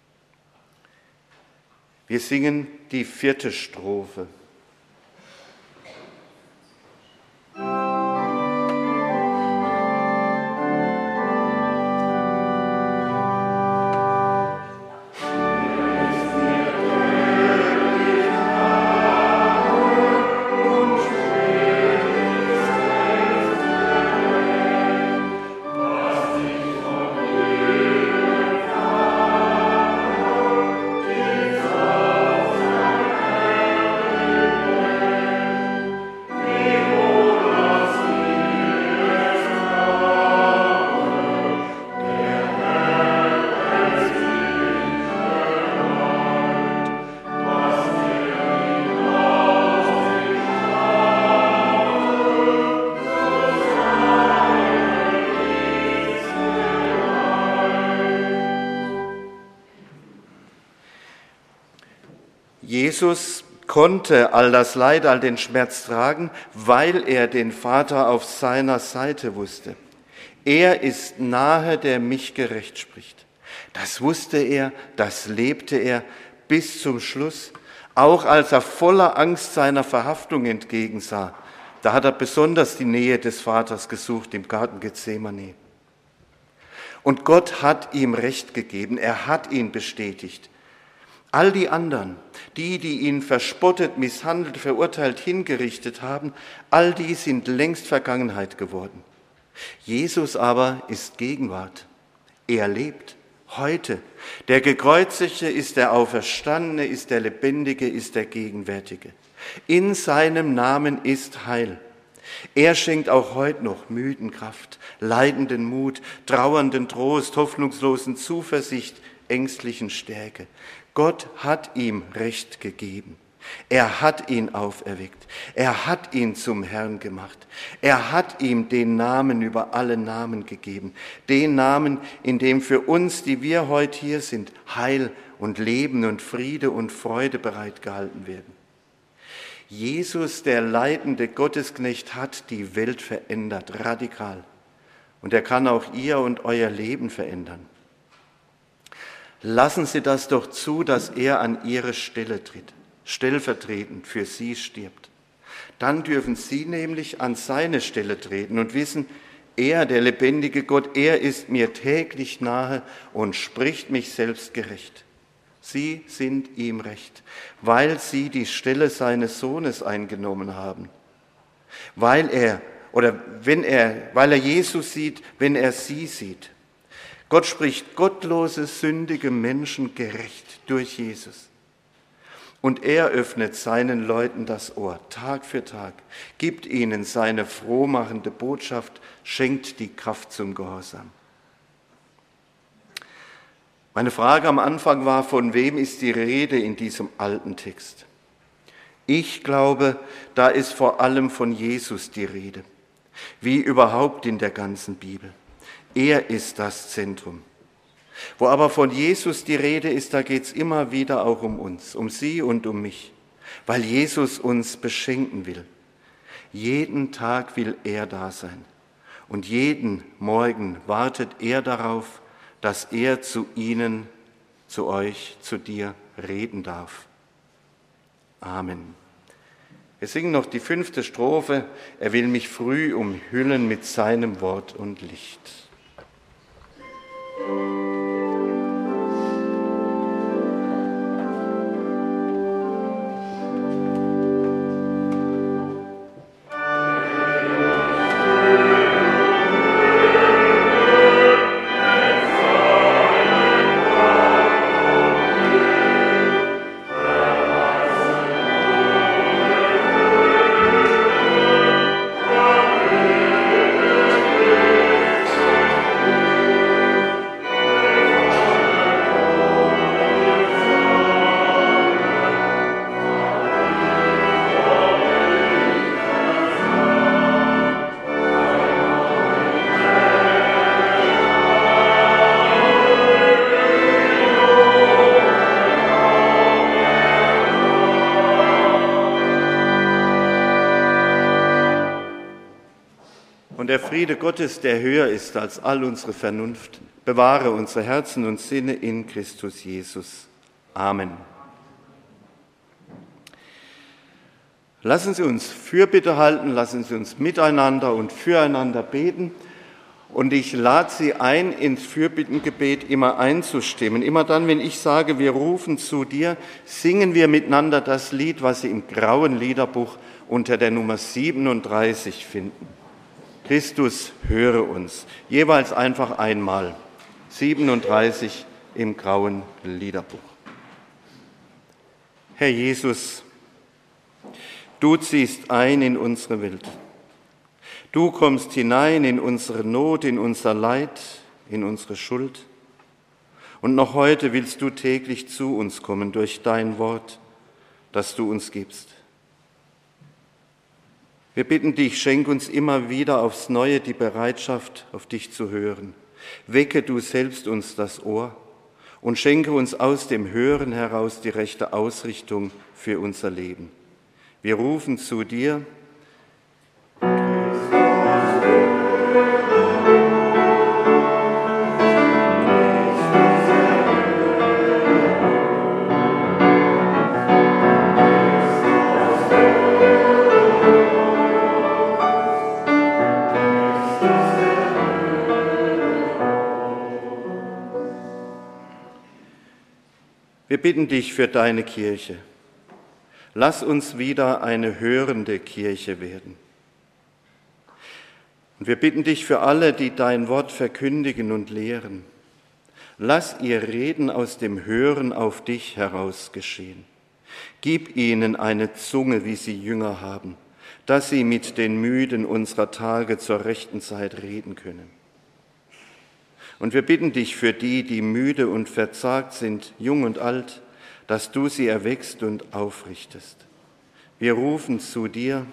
Wir singen die vierte Strophe. Jesus konnte all das Leid, all den Schmerz tragen, weil er den Vater auf seiner Seite wusste. Er ist nahe, der mich gerecht spricht. Das wusste er, das lebte er bis zum Schluss, auch als er voller Angst seiner Verhaftung entgegensah. Da hat er besonders die Nähe des Vaters gesucht im Garten Gethsemane. Und Gott hat ihm Recht gegeben, er hat ihn bestätigt. All die anderen, die, die ihn verspottet, misshandelt, verurteilt, hingerichtet haben, all die sind längst Vergangenheit geworden. Jesus aber ist Gegenwart. Er lebt heute. Der Gekreuzigte ist der Auferstandene, ist der Lebendige, ist der Gegenwärtige. In seinem Namen ist Heil. Er schenkt auch heute noch Müden Kraft, leidenden Mut, trauernden Trost, hoffnungslosen Zuversicht, ängstlichen Stärke. Gott hat ihm Recht gegeben. Er hat ihn auferweckt. Er hat ihn zum Herrn gemacht. Er hat ihm den Namen über alle Namen gegeben. Den Namen, in dem für uns, die wir heute hier sind, Heil und Leben und Friede und Freude bereitgehalten werden. Jesus, der leidende Gottesknecht, hat die Welt verändert, radikal. Und er kann auch ihr und euer Leben verändern. Lassen Sie das doch zu, dass er an Ihre Stelle tritt, stellvertretend für Sie stirbt. Dann dürfen Sie nämlich an seine Stelle treten und wissen, er, der lebendige Gott, er ist mir täglich nahe und spricht mich selbst gerecht. Sie sind ihm recht, weil Sie die Stelle seines Sohnes eingenommen haben. Weil er, oder wenn er, weil er Jesus sieht, wenn er Sie sieht. Gott spricht gottlose, sündige Menschen gerecht durch Jesus. Und er öffnet seinen Leuten das Ohr, Tag für Tag, gibt ihnen seine frohmachende Botschaft, schenkt die Kraft zum Gehorsam. Meine Frage am Anfang war, von wem ist die Rede in diesem alten Text? Ich glaube, da ist vor allem von Jesus die Rede, wie überhaupt in der ganzen Bibel. Er ist das Zentrum. Wo aber von Jesus die Rede ist, da geht es immer wieder auch um uns, um Sie und um mich, weil Jesus uns beschenken will. Jeden Tag will er da sein und jeden Morgen wartet er darauf, dass er zu Ihnen, zu euch, zu dir reden darf. Amen. Wir singen noch die fünfte Strophe. Er will mich früh umhüllen mit seinem Wort und Licht. Und der Friede Gottes, der höher ist als all unsere Vernunft, bewahre unsere Herzen und Sinne in Christus Jesus. Amen. Lassen Sie uns Fürbitte halten, lassen Sie uns miteinander und füreinander beten. Und ich lade Sie ein, ins Fürbittengebet immer einzustimmen. Immer dann, wenn ich sage, wir rufen zu dir, singen wir miteinander das Lied, was Sie im grauen Liederbuch unter der Nummer siebenunddreißig finden. Christus, höre uns. Jeweils einfach einmal. siebenunddreißig im grauen Liederbuch. Herr Jesus, du ziehst ein in unsere Welt. Du kommst hinein in unsere Not, in unser Leid, in unsere Schuld. Und noch heute willst du täglich zu uns kommen durch dein Wort, das du uns gibst. Wir bitten dich, schenk uns immer wieder aufs Neue die Bereitschaft, auf dich zu hören. Wecke du selbst uns das Ohr und schenke uns aus dem Hören heraus die rechte Ausrichtung für unser Leben. Wir rufen zu dir. Wir bitten dich für deine Kirche. Lass uns wieder eine hörende Kirche werden. Und wir bitten dich für alle, die dein Wort verkündigen und lehren. Lass ihr Reden aus dem Hören auf dich heraus geschehen. Gib ihnen eine Zunge, wie sie Jünger haben, dass sie mit den Müden unserer Tage zur rechten Zeit reden können. Und wir bitten dich für die, die müde und verzagt sind, jung und alt, dass du sie erweckst und aufrichtest. Wir rufen zu dir.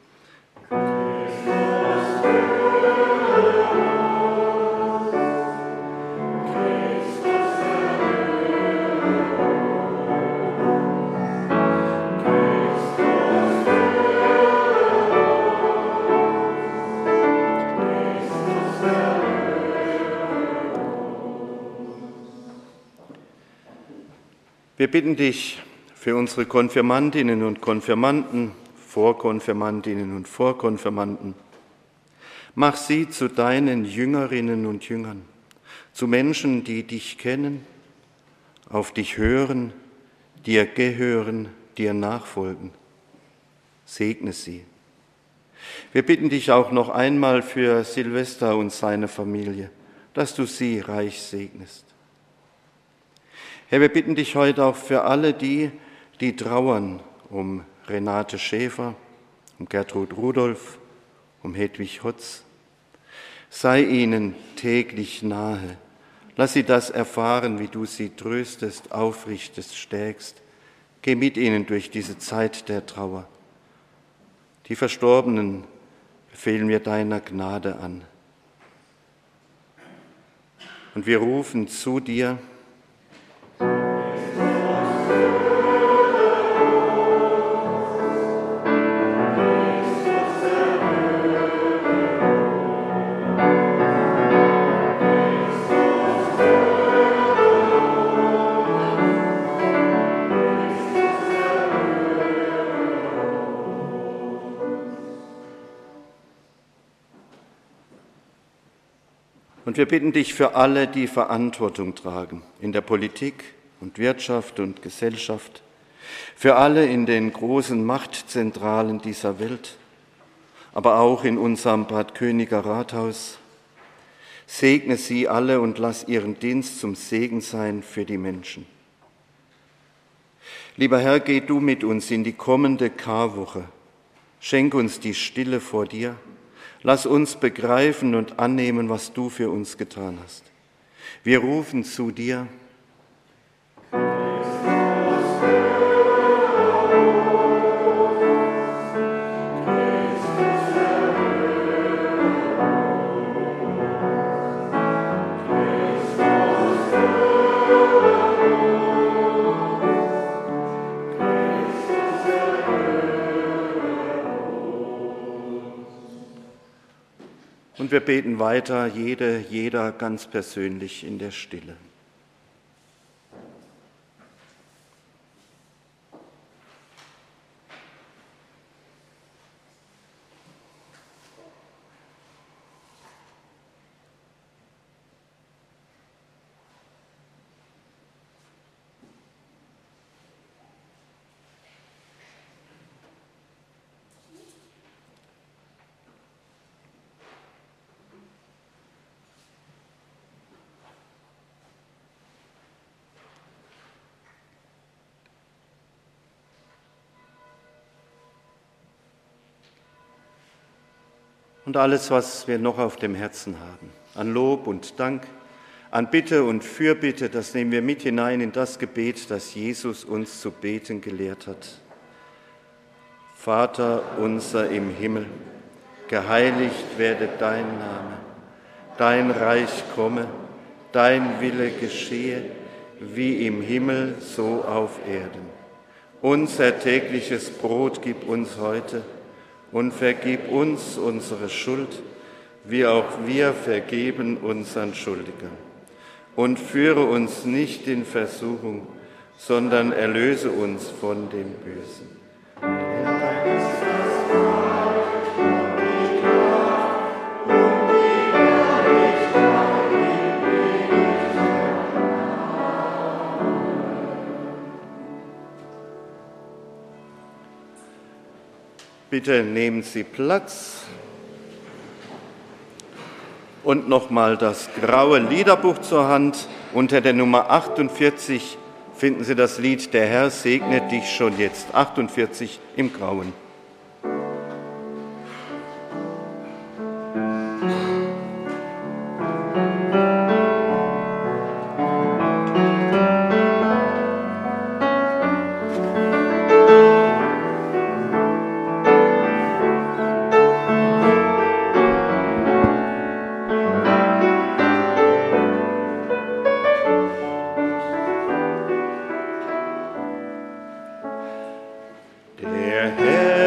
Wir bitten dich für unsere Konfirmandinnen und Konfirmanden, Vorkonfirmandinnen und Vorkonfirmanden. Mach sie zu deinen Jüngerinnen und Jüngern, zu Menschen, die dich kennen, auf dich hören, dir gehören, dir nachfolgen. Segne sie. Wir bitten dich auch noch einmal für Silvester und seine Familie, dass du sie reich segnest. Herr, wir bitten dich heute auch für alle die, die trauern, um Renate Schäfer, um Gertrud Rudolph, um Hedwig Hotz. Sei ihnen täglich nahe. Lass sie das erfahren, wie du sie tröstest, aufrichtest, stärkst. Geh mit ihnen durch diese Zeit der Trauer. Die Verstorbenen befehlen wir deiner Gnade an. Und wir rufen zu dir. Und wir bitten dich für alle, die Verantwortung tragen in der Politik und Wirtschaft und Gesellschaft, für alle in den großen Machtzentralen dieser Welt, aber auch in unserem Bad Königer Rathaus. Segne sie alle und lass ihren Dienst zum Segen sein für die Menschen. Lieber Herr, geh du mit uns in die kommende Karwoche. Schenk uns die Stille vor dir. Lass uns begreifen und annehmen, was du für uns getan hast. Wir rufen zu dir. Und wir beten weiter, jede, jeder ganz persönlich in der Stille. Und alles, was wir noch auf dem Herzen haben, an Lob und Dank, an Bitte und Fürbitte, das nehmen wir mit hinein in das Gebet, das Jesus uns zu beten gelehrt hat. Vater unser im Himmel, geheiligt werde dein Name, dein Reich komme, dein Wille geschehe, wie im Himmel, so auf Erden. Unser tägliches Brot gib uns heute und vergib uns unsere Schuld, wie auch wir vergeben unseren Schuldigern. Und führe uns nicht in Versuchung, sondern erlöse uns von dem Bösen. Bitte nehmen Sie Platz und nochmal das graue Liederbuch zur Hand. Unter der Nummer achtundvierzig finden Sie das Lied Der Herr segnet dich schon jetzt. achtundvierzig im Grauen. Der Herr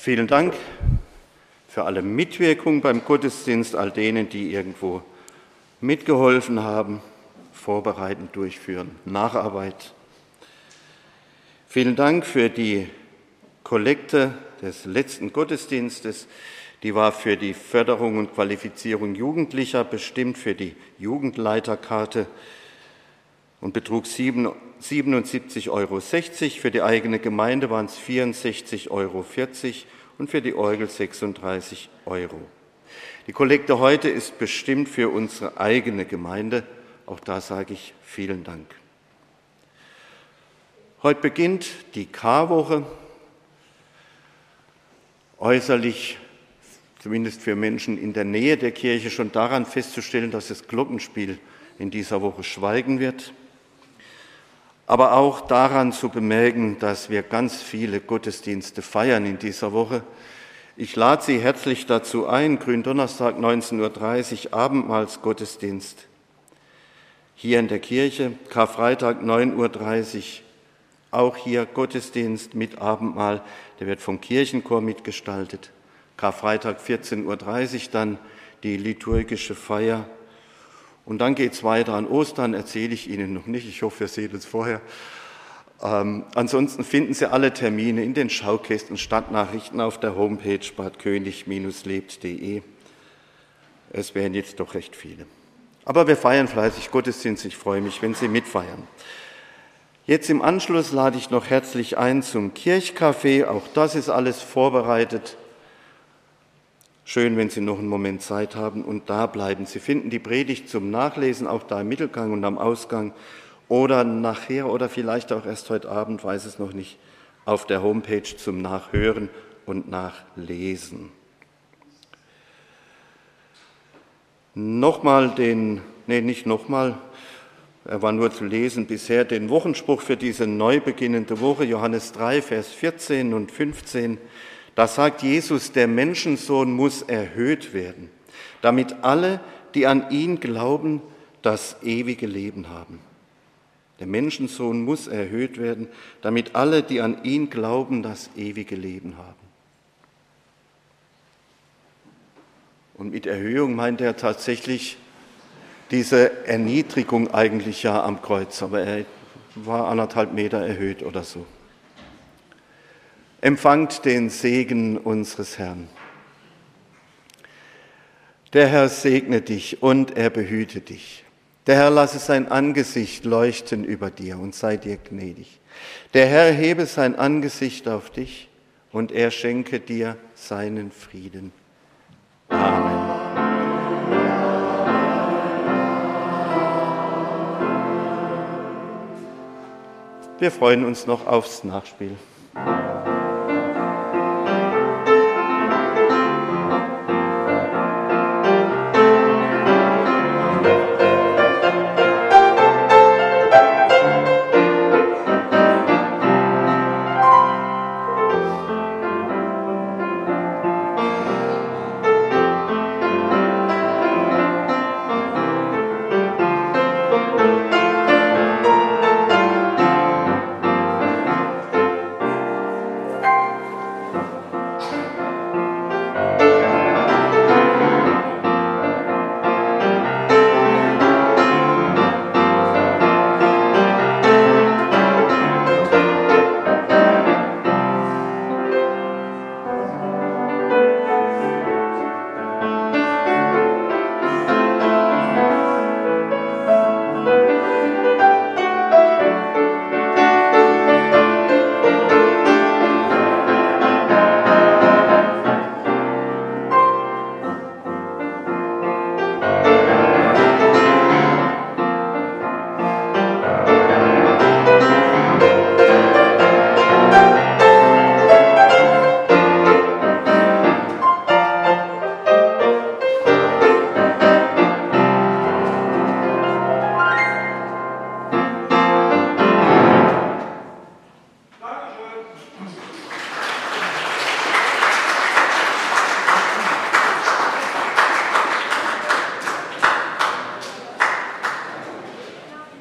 Vielen Dank für alle Mitwirkung beim Gottesdienst, all denen, die irgendwo mitgeholfen haben, vorbereiten, durchführen, Nacharbeit. Vielen Dank für die Kollekte des letzten Gottesdienstes. Die war für die Förderung und Qualifizierung Jugendlicher bestimmt, für die Jugendleiterkarte und betrug siebenundsiebzig Euro sechzig. Für die eigene Gemeinde waren es vierundsechzig Euro vierzig und für die Orgel sechsunddreißig Euro. Die Kollekte heute ist bestimmt für unsere eigene Gemeinde. Auch da sage ich vielen Dank. Heute beginnt die Karwoche. Äußerlich, zumindest für Menschen in der Nähe der Kirche, schon daran festzustellen, dass das Glockenspiel in dieser Woche schweigen wird. Aber auch daran zu bemerken, dass wir ganz viele Gottesdienste feiern in dieser Woche. Ich lade Sie herzlich dazu ein, Gründonnerstag neunzehn Uhr dreißig, Abendmahlsgottesdienst hier in der Kirche, Karfreitag neun Uhr dreißig, auch hier Gottesdienst mit Abendmahl, der wird vom Kirchenchor mitgestaltet. Karfreitag vierzehn Uhr dreißig dann die liturgische Feier. Und dann geht es weiter an Ostern, erzähle ich Ihnen noch nicht, ich hoffe, ihr seht es vorher. Ähm, ansonsten finden Sie alle Termine in den Schaukästen, Stadtnachrichten auf der Homepage badkönig Bindestrich lebt Punkt de. Es wären jetzt doch recht viele. Aber wir feiern fleißig Gottesdienst, ich freue mich, wenn Sie mitfeiern. Jetzt im Anschluss lade ich noch herzlich ein zum Kirchcafé, auch das ist alles vorbereitet. Schön, wenn Sie noch einen Moment Zeit haben und da bleiben. Sie finden die Predigt zum Nachlesen auch da im Mittelgang und am Ausgang oder nachher oder vielleicht auch erst heute Abend, weiß es noch nicht, auf der Homepage zum Nachhören und Nachlesen. Nochmal den, nee, nicht nochmal, er war nur zu lesen bisher, den Wochenspruch für diese neu beginnende Woche, Johannes drei, Vers vierzehn und fünfzehn. Da sagt Jesus, der Menschensohn muss erhöht werden, damit alle, die an ihn glauben, das ewige Leben haben. Der Menschensohn muss erhöht werden, damit alle, die an ihn glauben, das ewige Leben haben. Und mit Erhöhung meint er tatsächlich diese Erniedrigung eigentlich ja am Kreuz, aber er war anderthalb Meter erhöht oder so. Empfangt den Segen unseres Herrn. Der Herr segne dich und er behüte dich. Der Herr lasse sein Angesicht leuchten über dir und sei dir gnädig. Der Herr hebe sein Angesicht auf dich und er schenke dir seinen Frieden. Amen. Wir freuen uns noch aufs Nachspiel.